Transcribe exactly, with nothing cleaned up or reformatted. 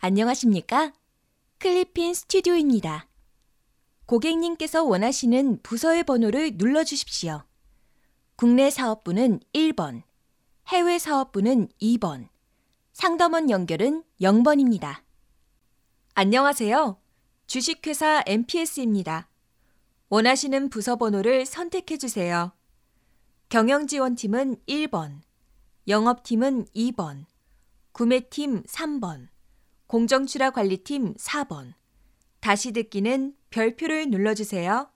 안녕하십니까? 클리핀 스튜디오입니다. 고객님께서 원하시는 부서의 번호를 눌러주십시오. 국내 사업부는 일 번, 해외 사업부는 이 번, 상담원 연결은 영 번입니다. 안녕하세요. 주식회사 엠피에스입니다. 원하시는 부서 번호를 선택해주세요. 경영지원팀은 일 번, 영업팀은 이 번, 구매팀 삼 번, 공정출하관리팀 사 번. 다시 듣기는 별표를 눌러주세요.